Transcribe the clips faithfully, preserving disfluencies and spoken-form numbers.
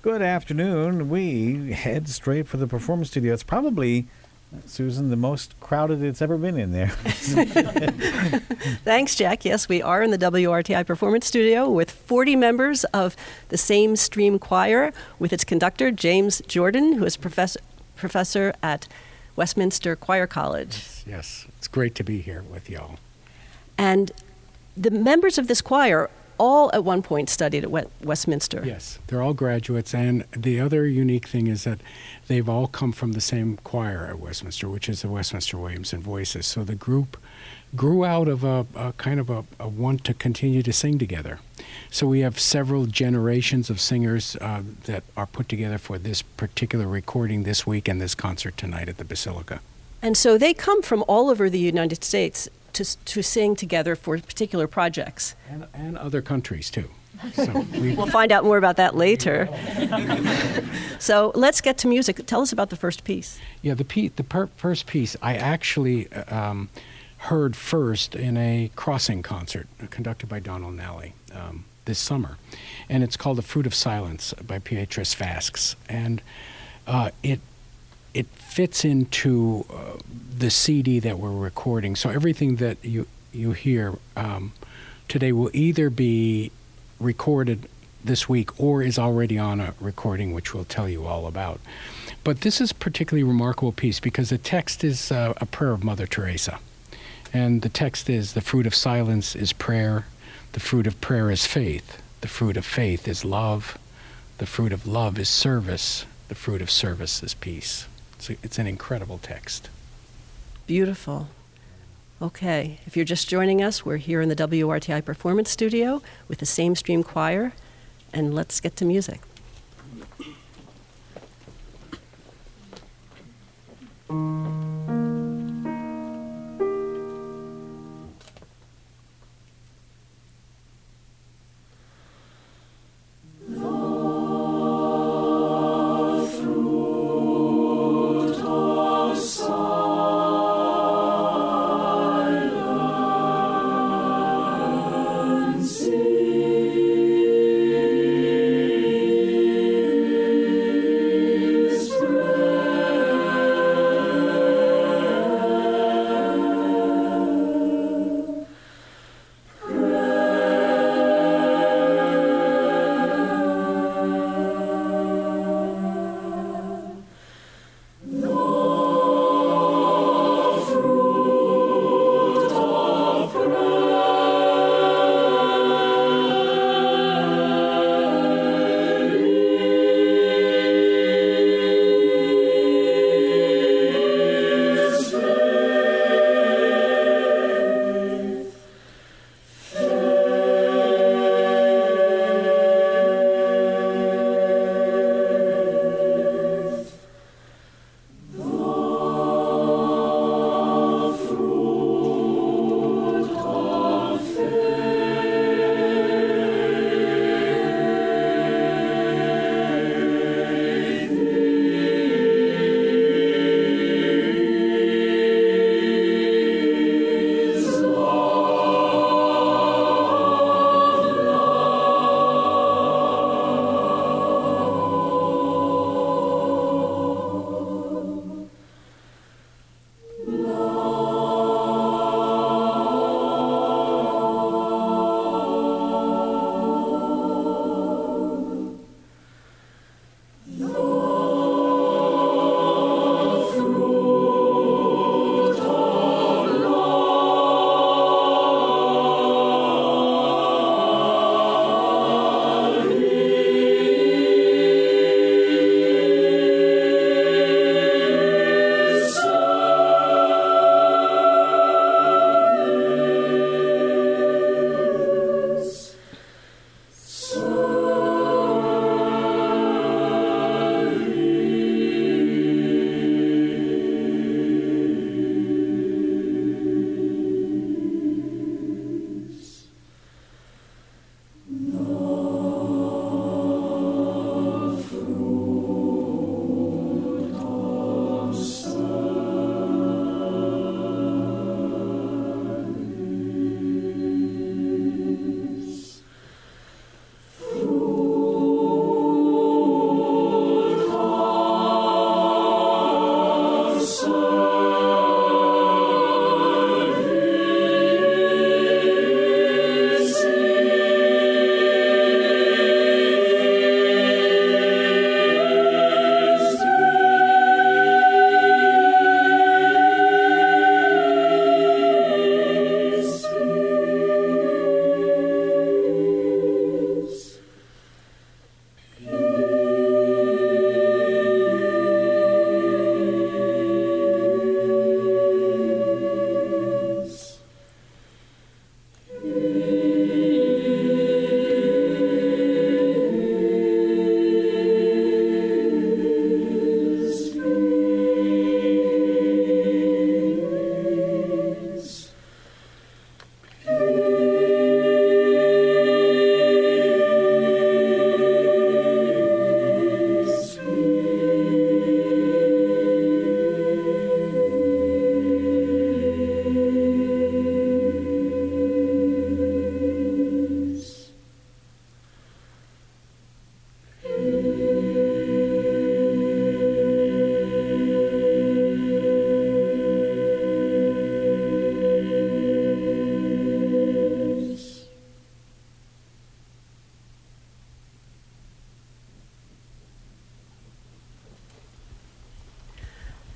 Good afternoon. We head straight for the Performance Studio. It's probably, Susan, the most crowded it's ever been in there. Thanks, Jack. Yes, we are in the W R T I Performance Studio with forty members of the Same Stream Choir with its conductor, James Jordan, who is professor, professor at Westminster Choir College. Yes, yes, it's great to be here with y'all. And the members of this choir all at one point studied at Westminster. Yes, they're all graduates, and the other unique thing is that they've all come from the same choir at Westminster, which is the Westminster Williamson Voices. So the group grew out of a, a kind of a, a want to continue to sing together. So we have several generations of singers uh, that are put together for this particular recording this week and this concert tonight at the Basilica. And so they come from all over the United States to to sing together for particular projects. And, and other countries, too. So we, we'll find out more about that later. So let's get to music. Tell us about the first piece. Yeah, the, pe- the per- first piece I actually um, heard first in a crossing concert conducted by Donald Nally um, this summer. And it's called The Fruit of Silence by Beatrice Vasques. And uh, it It fits into uh, the C D that we're recording. So everything that you you hear um, today will either be recorded this week or is already on a recording, which we'll tell you all about. But this is a particularly remarkable piece because the text is uh, a prayer of Mother Teresa. And the text is, the fruit of silence is prayer, the fruit of prayer is faith, the fruit of faith is love, the fruit of love is service, the fruit of service is peace. It's, a, it's an incredible text. Beautiful. Okay, if you're just joining us, we're here in the W R T I Performance Studio with the Same Stream Choir, and let's get to music.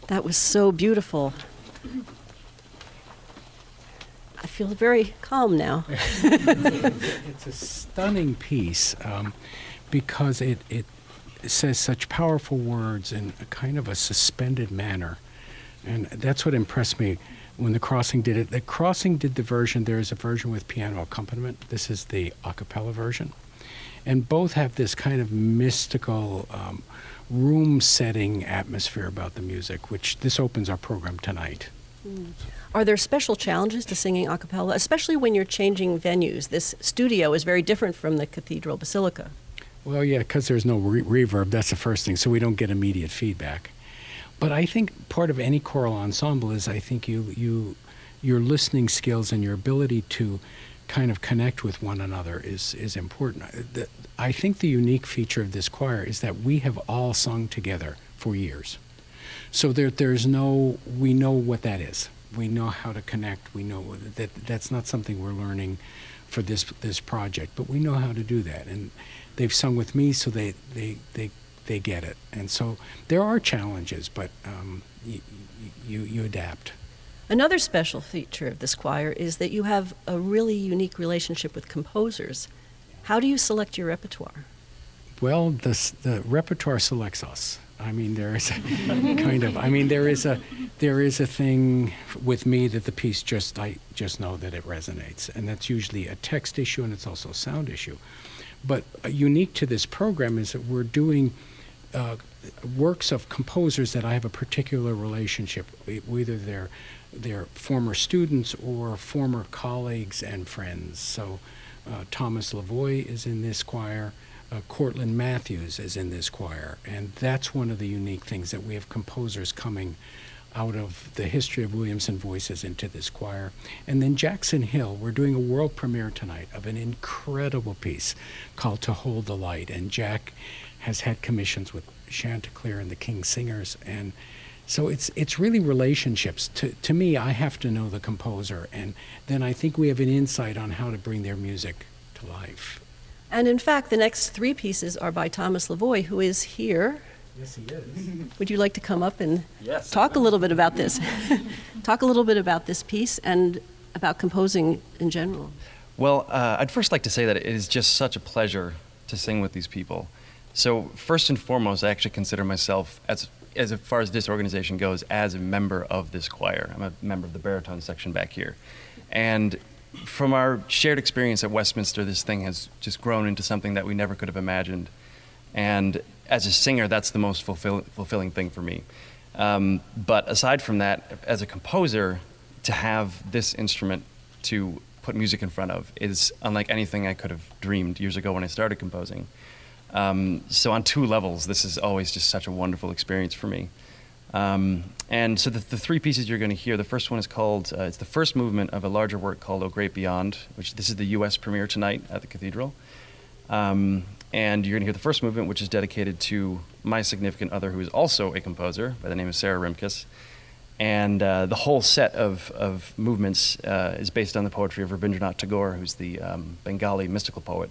That was so beautiful. I feel very calm now. It's a stunning piece um, because it, it says such powerful words in a kind of a suspended manner. And that's what impressed me when The Crossing did it. The Crossing did the version, there is a version with piano accompaniment. This is the a cappella version. And both have this kind of mystical, um, room-setting atmosphere about the music, which this opens our program tonight. Mm. Are there special challenges to singing a cappella, especially when you're changing venues? This studio is very different from the Cathedral Basilica. Well, yeah, because there's no re reverb, that's the first thing, so we don't get immediate feedback. But I think part of any choral ensemble is I think you, you, your listening skills and your ability to kind of connect with one another is, is important. The, I think the unique feature of this choir is that we have all sung together for years. So there, there's no, we know what that is. We know how to connect. We know that that's not something we're learning for this this project, but we know how to do that. And they've sung with me, so they they they, they get it. And so there are challenges, but um, you, you you adapt. Another special feature of this choir is that you have a really unique relationship with composers. How do you select your repertoire? Well, the the repertoire selects us. I mean, there is a kind of, I mean, there is a, there is a thing with me that the piece just, I just know that it resonates. And that's usually a text issue and it's also a sound issue. But uh, unique to this program is that we're doing uh, works of composers that I have a particular relationship with, whether they're, they're former students or former colleagues and friends. So uh, Thomas Lavoie is in this choir. Uh, Cortland Matthews is in this choir, and that's one of the unique things, that we have composers coming out of the history of Williamson voices into this choir. And then Jackson Hill, we're doing a world premiere tonight of an incredible piece called To Hold the Light, and Jack has had commissions with Chanticleer and the King's Singers, and so it's it's really relationships. To, to me, I have to know the composer, and then I think we have an insight on how to bring their music to life. And in fact, the next three pieces are by Thomas Lavoie, who is here. Yes, he is. Would you like to come up and yes, talk a little bit about this? Talk a little bit about this piece and about composing in general. Well, uh, I'd first like to say that it is just such a pleasure to sing with these people. So first and foremost, I actually consider myself, as, as far as this organization goes, as a member of this choir. I'm a member of the baritone section back here. And from our shared experience at Westminster, this thing has just grown into something that we never could have imagined. And as a singer, that's the most fulfill fulfilling thing for me. Um, but aside from that, as a composer, to have this instrument to put music in front of is unlike anything I could have dreamed years ago when I started composing. Um, so on two levels, this is always just such a wonderful experience for me. Um, and so the, the three pieces you're going to hear, the first one is called, uh, it's the first movement of a larger work called O Great Beyond, which this is the U S premiere tonight at the Cathedral. Um, and you're going to hear the first movement, which is dedicated to my significant other, who is also a composer by the name of Sarah Rimkus. And uh, the whole set of, of movements uh, is based on the poetry of Rabindranath Tagore, who's the um, Bengali mystical poet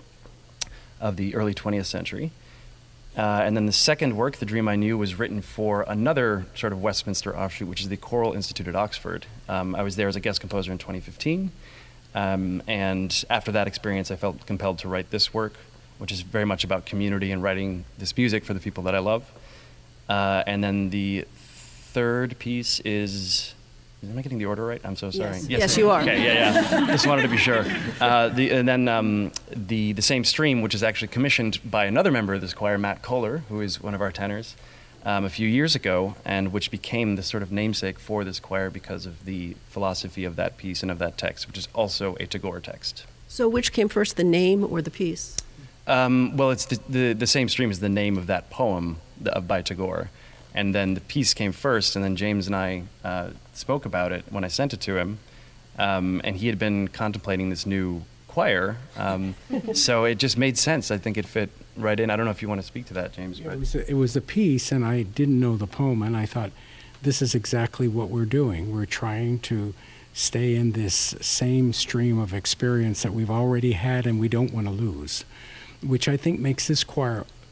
of the early twentieth century. Uh, and then the second work, The Dream I Knew, was written for another sort of Westminster offshoot, which is the Choral Institute at Oxford. Um, I was there as a guest composer in twenty fifteen. Um, and after that experience, I felt compelled to write this work, which is very much about community and writing this music for the people that I love. Uh, and then the third piece is, am I getting the order right? I'm so sorry. Yes, yes, yes you are. Okay, yeah, yeah. Just wanted to be sure. Uh, the, and then um, the, the same stream, which is actually commissioned by another member of this choir, Matt Kohler, who is one of our tenors, um, a few years ago, and which became the sort of namesake for this choir because of the philosophy of that piece and of that text, which is also a Tagore text. So which came first, the name or the piece? Um, well, it's the, the, the same stream as the name of that poem the, by Tagore. And then the piece came first, and then James and I uh, spoke about it when I sent it to him. Um, and he had been contemplating this new choir. Um, so it just made sense. I think it fit right in. I don't know if you want to speak to that, James. Yeah, it, was a, it was a piece, and I didn't know the poem, and I thought, this is exactly what we're doing. We're trying to stay in this same stream of experience that we've already had and we don't want to lose, which I think makes this choir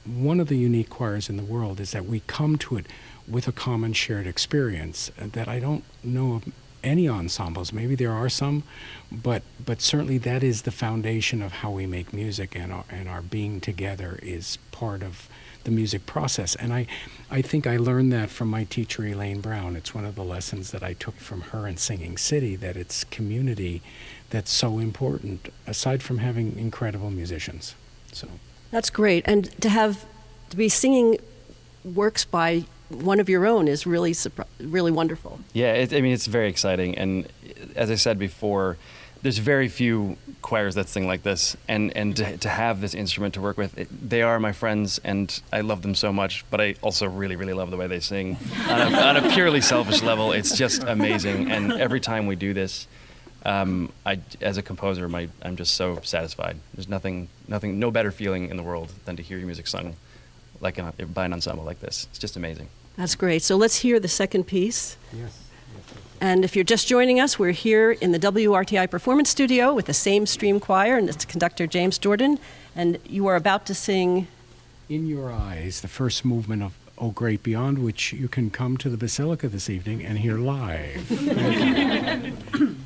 one of the unique choirs in the world is that we come to it with a common shared experience that I don't know of any ensembles. Maybe there are some, but but certainly that is the foundation of how we make music, and our, and our being together is part of the music process. And I, I think I learned that from my teacher, Elaine Brown. It's one of the lessons that I took from her in Singing City, that it's community that's so important, aside from having incredible musicians. So That's great. And to have, to be singing works by one of your own is really, surpri- really wonderful. Yeah, it, I mean, it's very exciting. And as I said before, there's very few choirs that sing like this. And, and to, to have this instrument to work with, it, they are my friends, and I love them so much, but I also really, really love the way they sing. on, a, on a purely selfish level, it's just amazing. And every time we do this, um, I, as a composer, my, I'm just so satisfied. There's nothing, nothing, no better feeling in the world than to hear your music sung like a, by an ensemble like this. It's just amazing. That's great. So let's hear the second piece. yes. And if you're just joining us, we're here in the W R T I Performance Studio with the Same Stream Choir and its conductor, James Jordan. And you are about to sing In Your Eyes, the first movement of O Great Beyond, which you can come to the Basilica this evening and hear live. Thank you.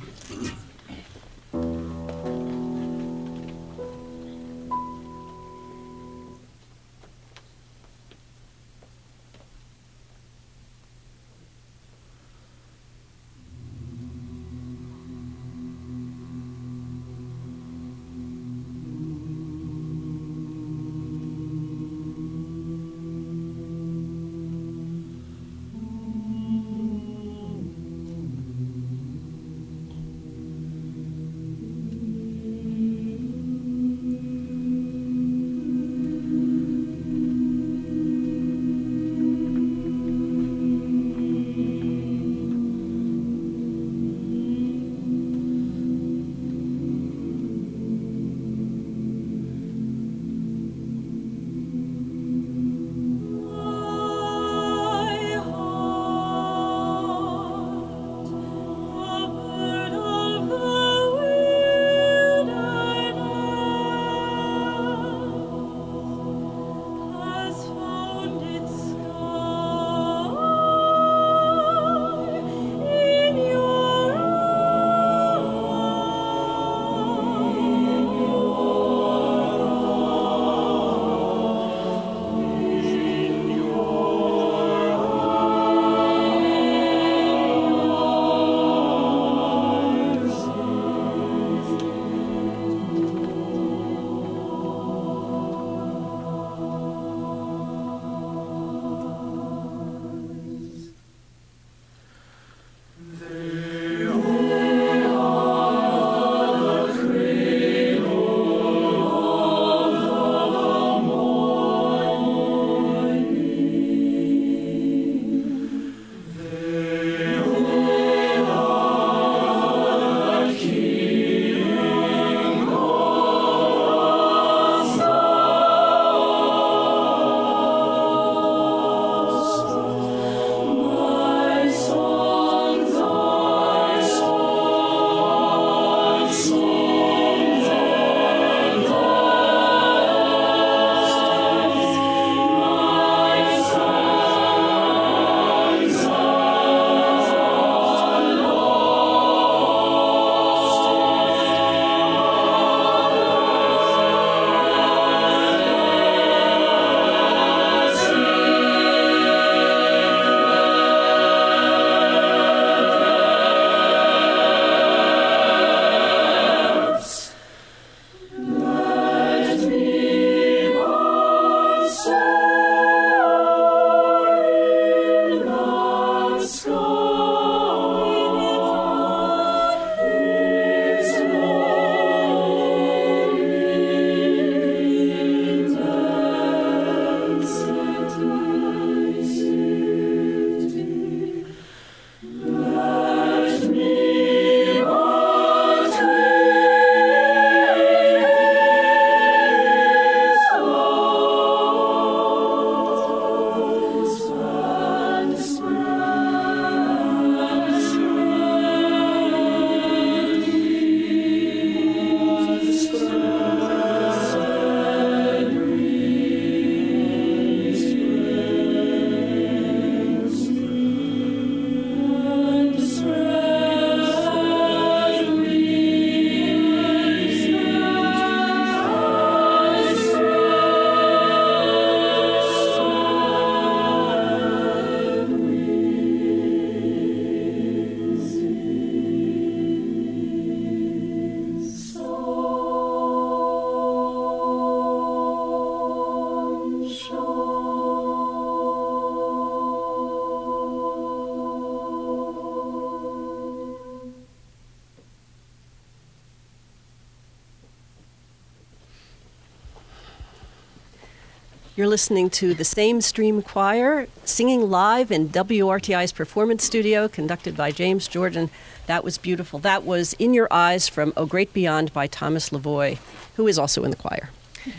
You're listening to the Same Stream Choir singing live in W R T I's performance studio, conducted by James Jordan. That was beautiful. That was In Your Eyes from O Great Beyond by Thomas Lavoie, who is also in the choir.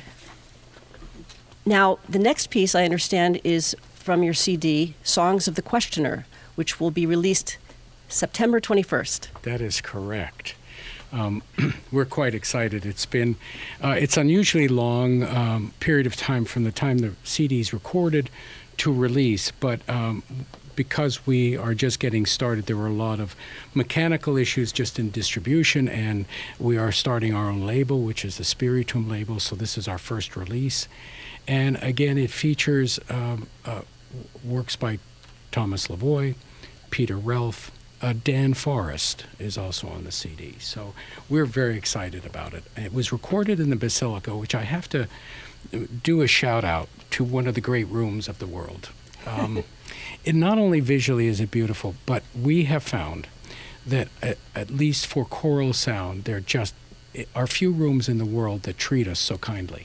Now, the next piece, I understand, is from your C D, Songs of the Questioner, which will be released September twenty-first. That is correct. Um, we're quite excited. It's been, uh, it's unusually long um, period of time from the time the C D is recorded to release, but um, because we are just getting started, there were a lot of mechanical issues just in distribution, and we are starting our own label, which is the Spiritum label, so this is our first release. And again, it features um, uh, works by Thomas Lavoie, Peter Relf, uh, Dan Forrest is also on the C D. So we're very excited about it. It was recorded in the Basilica, which I have to do a shout out to one of the great rooms of the world. Um, it not only visually is it beautiful, but we have found that at, at least for choral sound, there just are few rooms in the world that treat us so kindly.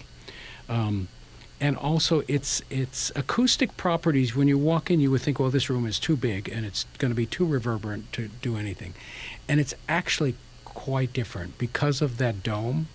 Um, And also, its its acoustic properties, when you walk in, you would think, well, this room is too big and it's going to be too reverberant to do anything. And it's actually quite different. Because of that dome,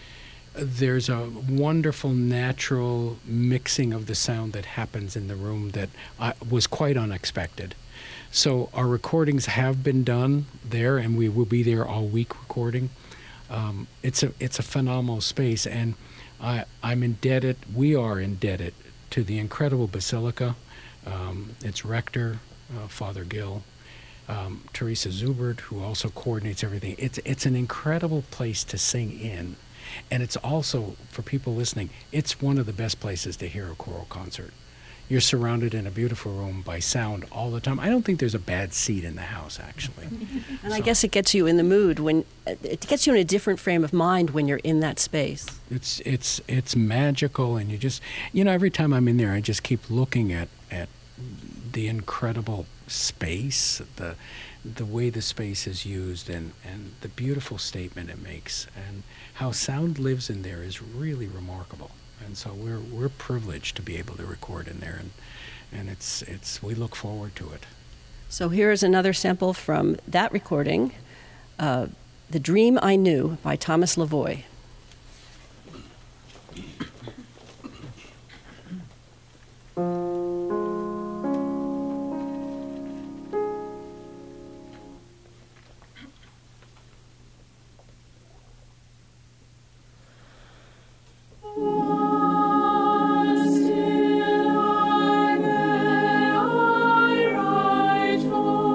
there's a wonderful natural mixing of the sound that happens in the room that uh, was quite unexpected. So our recordings have been done there, and we will be there all week recording. Um, it's a it's a phenomenal space, and I, I'm indebted, we are indebted to the incredible Basilica, um, its rector, uh, Father Gill, um, Teresa Zubert, who also coordinates everything. It's, it's an incredible place to sing in. And it's also, for people listening, it's one of the best places to hear a choral concert. You're surrounded in a beautiful room by sound all the time. I don't think there's a bad seat in the house, actually. And so, I guess it gets you in the mood when it gets you in a different frame of mind when you're in that space. It's it's it's magical, and you just you know every time I'm in there, I just keep looking at at the incredible space, the the way the space is used, and and the beautiful statement it makes, and how sound lives in there is really remarkable. And so we're we're privileged to be able to record in there, and and it's it's we look forward to it. So here is another sample from that recording, uh, "The Dream I Knew" by Thomas Lavoie.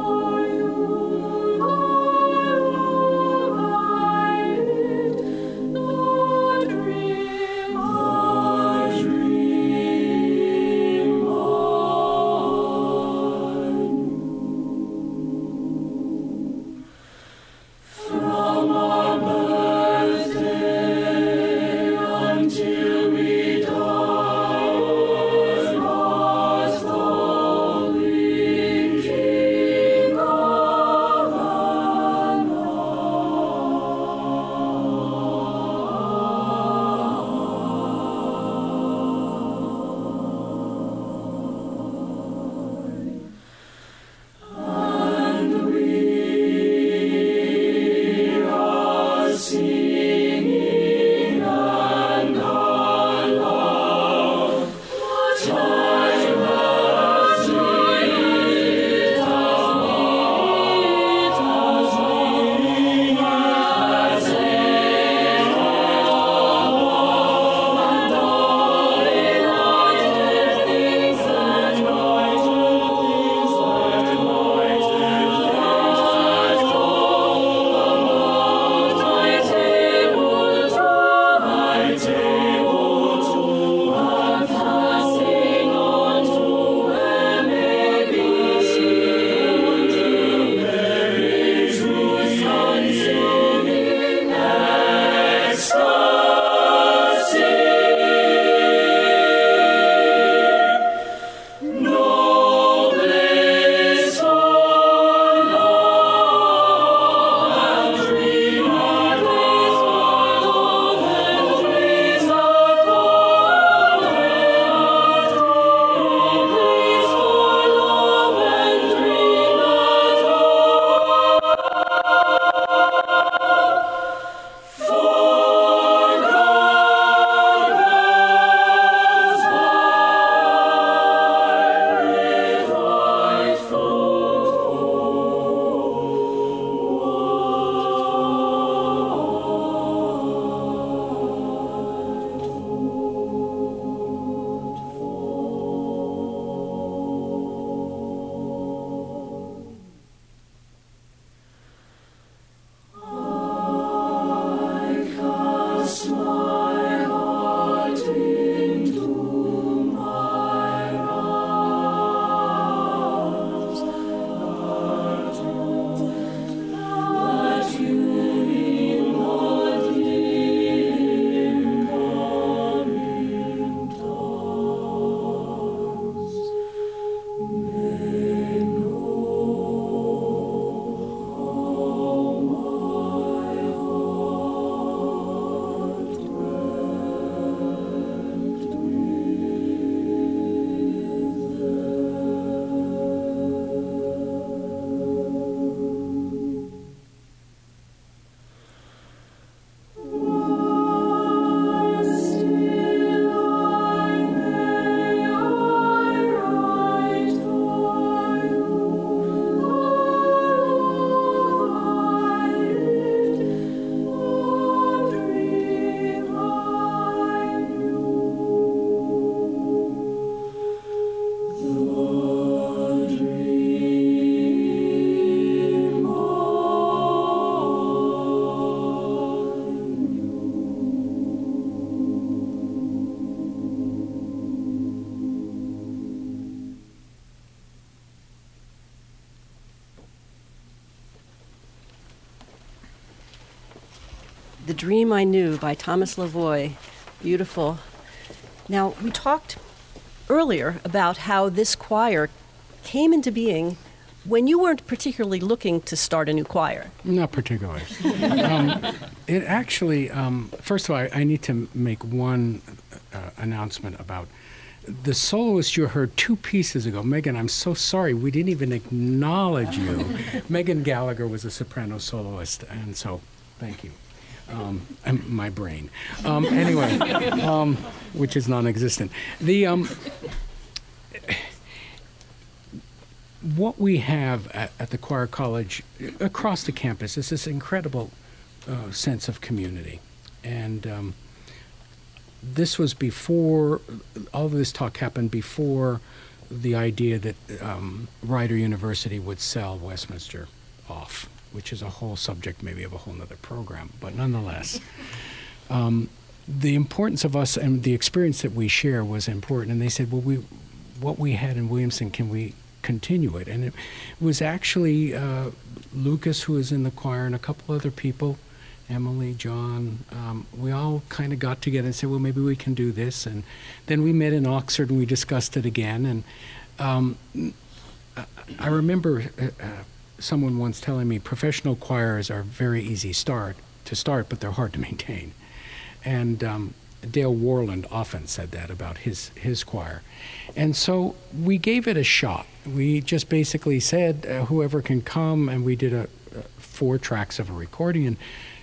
I The Dream I Knew by Thomas Lavoie. Beautiful. Now, we talked earlier about how this choir came into being when you weren't particularly looking to start a new choir. Not particularly. um, it actually, um, first of all, I, I need to make one uh, announcement about the soloist you heard two pieces ago. Megan, I'm so sorry. We didn't even acknowledge you. Megan Gallagher was a soprano soloist, and so thank you. Um, and my brain. Um, anyway, um, which is non-existent. The um, what we have at, at the Choir College across the campus is this incredible uh, sense of community, and um, this was before all of this talk happened. Before the idea that um, Rider University would sell Westminster off, which is a whole subject, maybe of a whole nother program, but nonetheless, um, the importance of us and the experience that we share was important. And they said, well, we, what we had in Williamson, can we continue it? And it was actually uh, Lucas, who was in the choir, and a couple other people, Emily, John, um, we all kind of got together and said, well, maybe we can do this. And then we met in Oxford and we discussed it again. And um, I remember uh, uh, someone once telling me professional choirs are very easy start to start, but they're hard to maintain. And um, Dale Warland often said that about his, his choir. And so we gave it a shot. We just basically said, uh, whoever can come, and we did a, uh, four tracks of a recording. And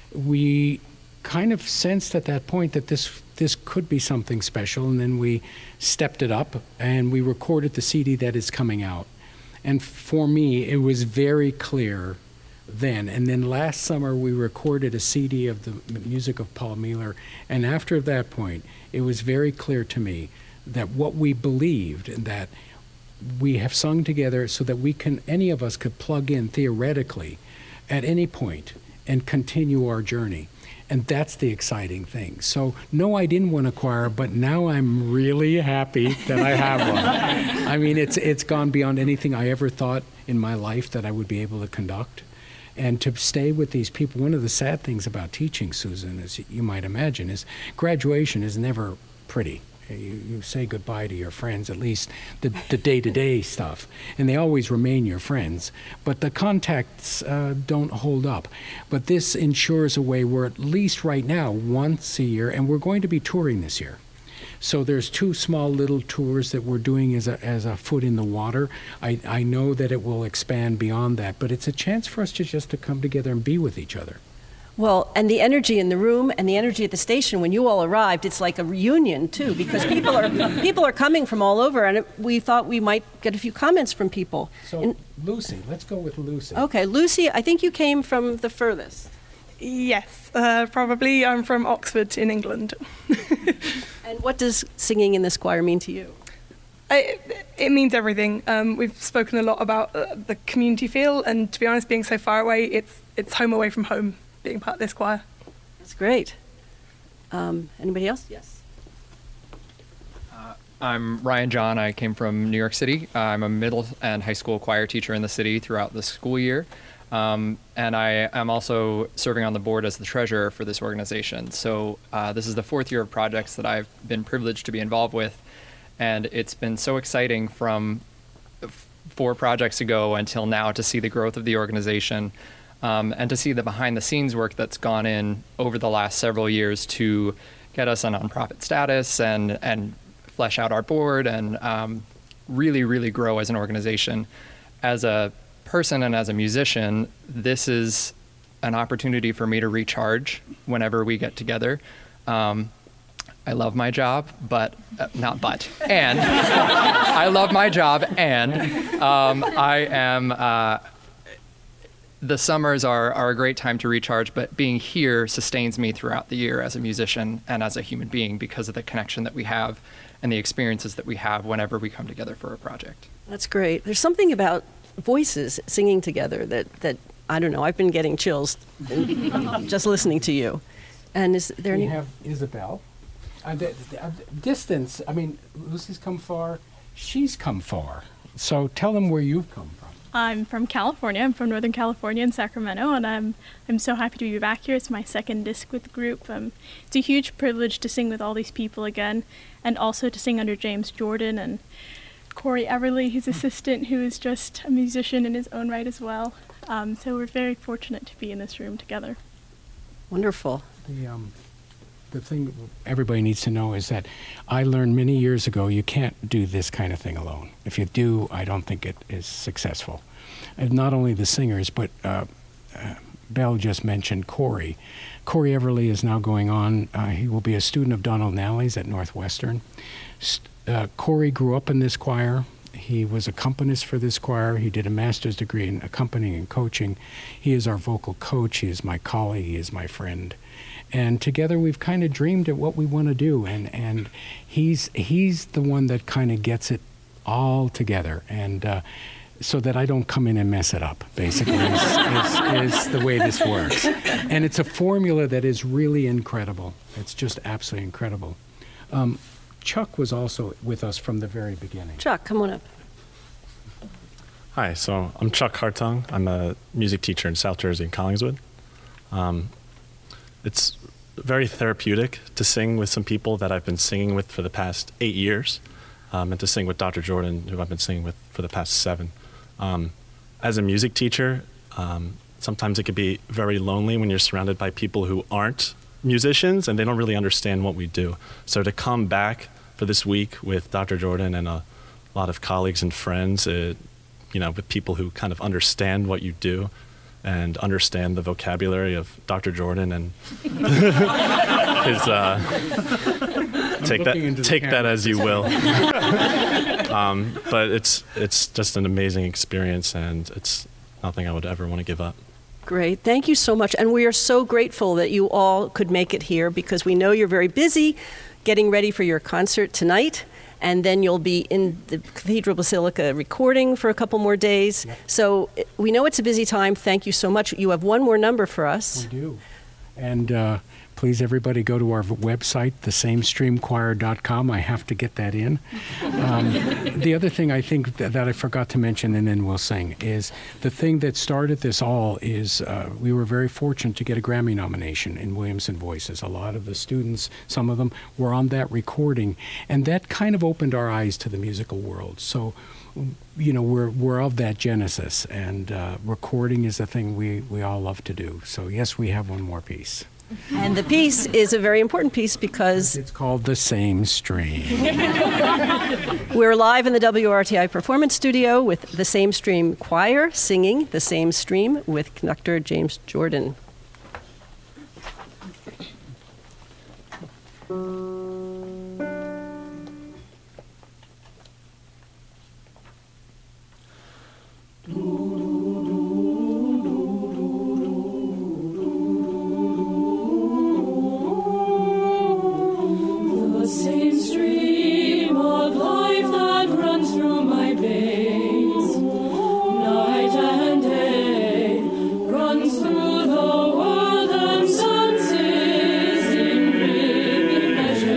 we kind of sensed at that point that this this could be something special, and then we stepped it up and we recorded the C D that is coming out. And for me, it was very clear then. And then last summer, we recorded a C D of the music of Paul Mueller. And after that point, it was very clear to me that what we believed, and that we have sung together so that we can, any of us could plug in theoretically at any point and continue our journey. And that's the exciting thing. So, no, I didn't want a choir, but now I'm really happy that I have one. I mean, it's it's gone beyond anything I ever thought in my life that I would be able to conduct. And to stay with these people, one of the sad things about teaching, Susan, as you might imagine, is graduation is never pretty. You, you say goodbye to your friends, at least the, the day-to-day stuff, and they always remain your friends, but the contacts uh, don't hold up. But this ensures a way where at least right now, once a year, and we're going to be touring this year. So there's two small little tours that we're doing as a, as a foot in the water. I, I know that it will expand beyond that, but it's a chance for us to just to come together and be with each other. Well, and the energy in the room and the energy at the station when you all arrived, it's like a reunion too, because people are people are coming from all over, and it, we thought we might get a few comments from people. So and, Lucy, let's go with Lucy. Okay, Lucy, I think you came from the furthest. Yes, uh, probably. I'm from Oxford in England. And what does singing in this choir mean to you? I, it means everything. Um, we've spoken a lot about uh, the community feel, and to be honest, being so far away, it's it's home away from home, being part of this choir. That's great. Um, anybody else? Yes. Uh, I'm Ryan John. I came from New York City. Uh, I'm a middle and high school choir teacher in the city throughout the school year. Um, and I am also serving on the board as the treasurer for this organization. So uh, this is the fourth year of projects that I've been privileged to be involved with. And it's been so exciting from f- four projects ago until now to see the growth of the organization. Um, and to see the behind-the-scenes work that's gone in over the last several years to get us a nonprofit status and and flesh out our board and um, really, really grow as an organization. As a person and as a musician, this is an opportunity for me to recharge whenever we get together. Um, I love my job, but uh, not but. And I love my job, and um, I am... Uh, The summers are, are a great time to recharge, but being here sustains me throughout the year as a musician and as a human being because of the connection that we have and the experiences that we have whenever we come together for a project. That's great. There's something about voices singing together that, that I don't know, I've been getting chills just listening to you. And is there we any... have Isabel. Uh, the, the, uh, distance, I mean, Lucy's come far, she's come far. So tell them where you've come from. I'm from California. I'm from Northern California in Sacramento, and I'm I'm so happy to be back here. It's my second disc with the group. Um, it's a huge privilege to sing with all these people again, and also to sing under James Jordan and Corey Everly, his assistant, who is just a musician in his own right as well. Um, so we're very fortunate to be in this room together. Wonderful. The, um, the thing everybody needs to know is that I learned many years ago you can't do this kind of thing alone. If you do, I don't think it is successful. And not only the singers, but uh, uh, Belle just mentioned Corey. Corey Everly is now going on. Uh, he will be a student of Donald Nally's at Northwestern. St- uh, Corey grew up in this choir. He was accompanist for this choir. He did a master's degree in accompanying and coaching. He is our vocal coach. He is my colleague. He is my friend. And together we've kind of dreamed at what we want to do. And, and he's, he's the one that kind of gets it all together. And uh, so that I don't come in and mess it up, basically, is, is, is the way this works. And it's a formula that is really incredible. It's just absolutely incredible. Um, Chuck was also with us from the very beginning. Chuck, come on up. Hi, so I'm Chuck Hartung. I'm a music teacher in South Jersey in Collingswood. Um, it's very therapeutic to sing with some people that I've been singing with for the past eight years, um, and to sing with Doctor Jordan, who I've been singing with for the past seven. Um, as a music teacher, um, sometimes it can be very lonely when you're surrounded by people who aren't musicians and they don't really understand what we do. So to come back for this week with Doctor Jordan and a lot of colleagues and friends, uh, you know, with people who kind of understand what you do and understand the vocabulary of Doctor Jordan and his, uh, take that, take that as you will. um, but it's, it's just an amazing experience, and it's nothing I would ever want to give up. Great. Thank you so much. And we are so grateful that you all could make it here, because we know you're very busy getting ready for your concert tonight. And then you'll be in the Cathedral Basilica recording for a couple more days. Yep. So we know it's a busy time. Thank you so much. You have one more number for us. We do. And uh, please, everybody, go to our website, the same stream choir dot com. I have to get that in. Um, the other thing I think that, that I forgot to mention, and then we'll sing, is the thing that started this all is uh, we were very fortunate to get a Grammy nomination in Williamson Voices. A lot of the students, some of them, were on that recording, and that kind of opened our eyes to the musical world. So, you know, we're we're of that genesis, and uh, recording is the thing we, we all love to do. So, yes, we have one more piece. And the piece is a very important piece because it's called The Same Stream. We're live in the W R T I Performance Studio with the Same Stream Choir singing The Same Stream with conductor James Jordan. Measure.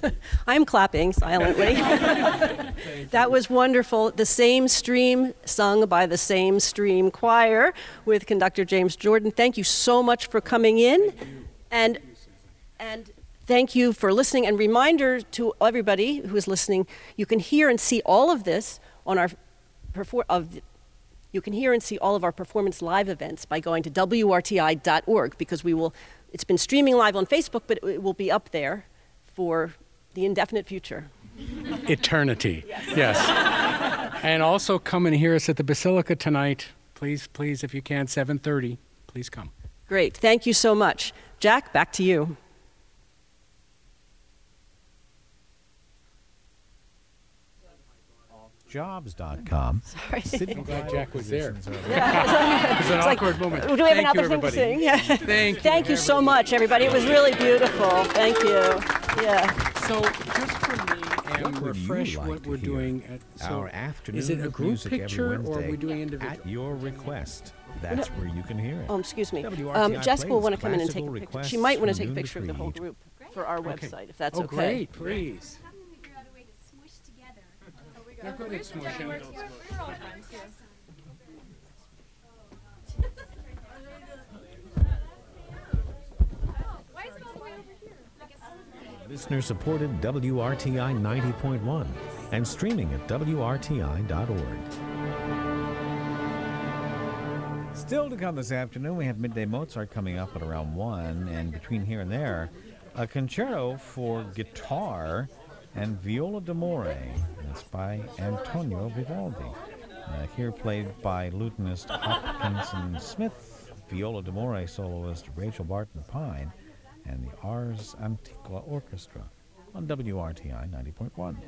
I'm clapping silently. That was wonderful. The same stream sung by the same stream choir with conductor James Jordan. Thank you so much for coming in. And, and thank you for listening. And reminder to everybody who is listening, you can hear and see all of this on our perfor- of the, you can hear and see all of our performance live events by going to W R T I dot org, because we will, it's been streaming live on Facebook, but it will be up there for the indefinite future. Eternity. Yes. Yes. And also come and hear us at the Basilica tonight. Please, please, if you can, seven thirty. Please come. Great. Thank you so much. Jack, back to you. Jobs dot com. Sorry. I'm glad Jack was there. Yeah. It was an It's awkward like, moment. Do we have Thank you, another thing to everybody. sing? Yeah. Thank you. Thank you so much, everybody. It was really beautiful. Thank you. Yeah. So, just for me, and What would you refresh like what to we're hear? doing. At, so Our afternoon is it a of group music every picture, or are Wednesday we doing individual? At your request. That's where you can hear it. Oh, excuse me. W R T I Um, Jessica will plays want to come in and take a classical picture. She requests might want to from take a noon to picture of the whole three. group for our Okay. website, if that's oh, okay. great, please. How can we figure out a way to smush together? They're good at smushing. We're all friends here. Why is it all the way over here? I guess Listener-supported W R T I ninety point one and streaming at W R T I dot org. Still to come this afternoon, we have Midday Mozart coming up at around one, and between here and there, a concerto for guitar and viola d'amore. That's by Antonio Vivaldi. Uh, here played by lutenist Hopkinson Smith, viola d'amore soloist Rachel Barton Pine, and the Ars Antiqua Orchestra on W R T I ninety point one.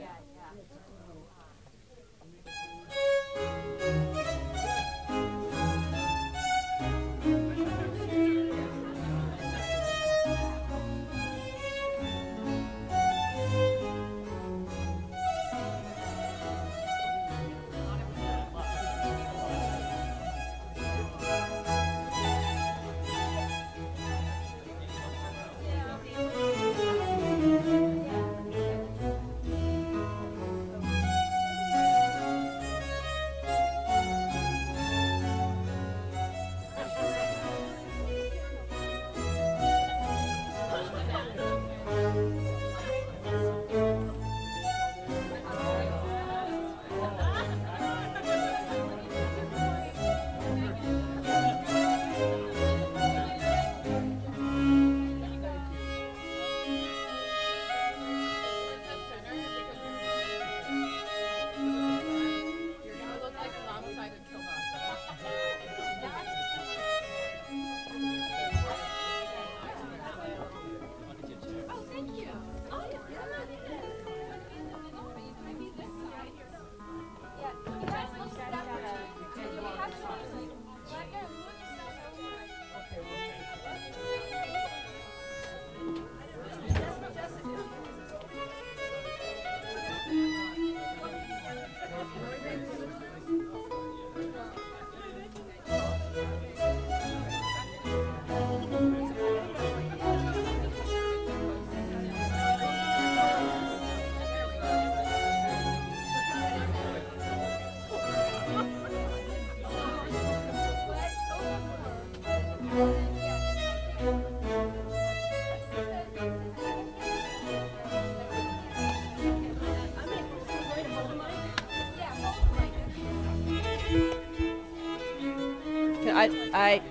I, I,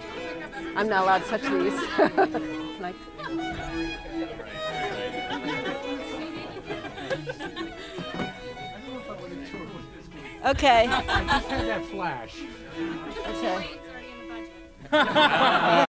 I'm not allowed to touch these. Can I? Okay. I just had that flash. Okay.